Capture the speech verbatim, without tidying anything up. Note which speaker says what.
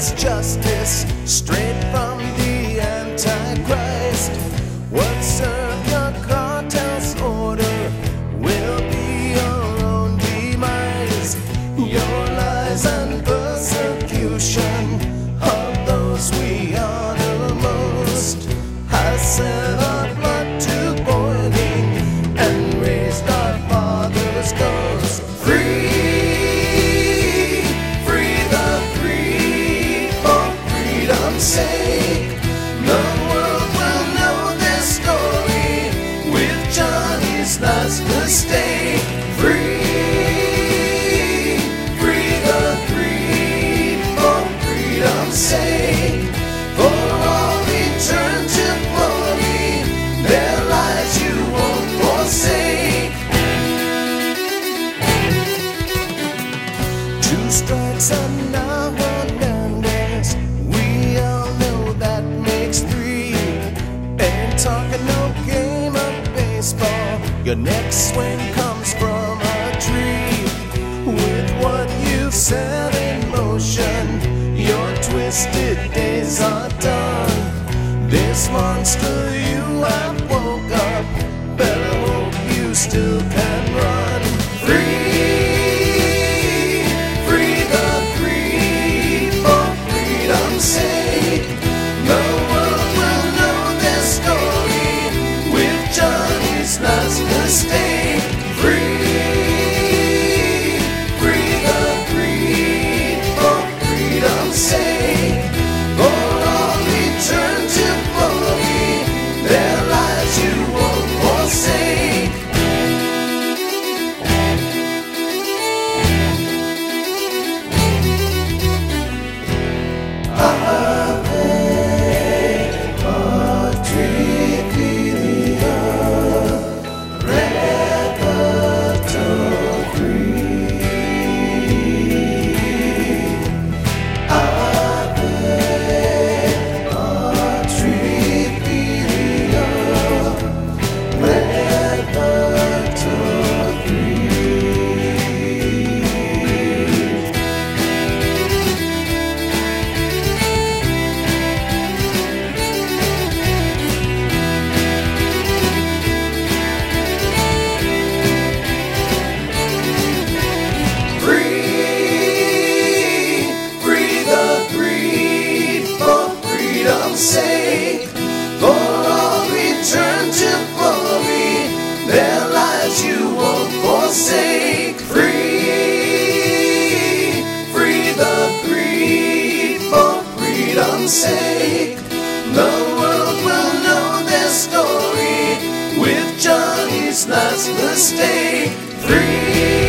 Speaker 1: is justice, straight from the Antichrist. What serve your cartel's order will be your own demise. Your lies and persecution of those we honor most has set our blood to boiling and raised our fathers' ghosts. Free, free the free for freedom's sake. The world will know this story with Johnny's last mistake. Free, free the free for freedom's sake. For all return to glory, their lives you won't forsake. Two strikes and now one Hernandez. We all know that makes three. Ain't talking no game of baseball. Your next swing comes from a tree. With what you've set in motion, your twisted days are done. This monster you have woke up, better hope you still can run. Free, free the free for freedom's sake. The world will know this story with Johnny's last mistake. Free, free the free for freedom's sake. For all return to glory, their lives you won't forsake. Sake, for all return to glory, their lives you won't forsake. Free, free the free for freedom's sake. The world will know their story with Johnny's last mistake. Free.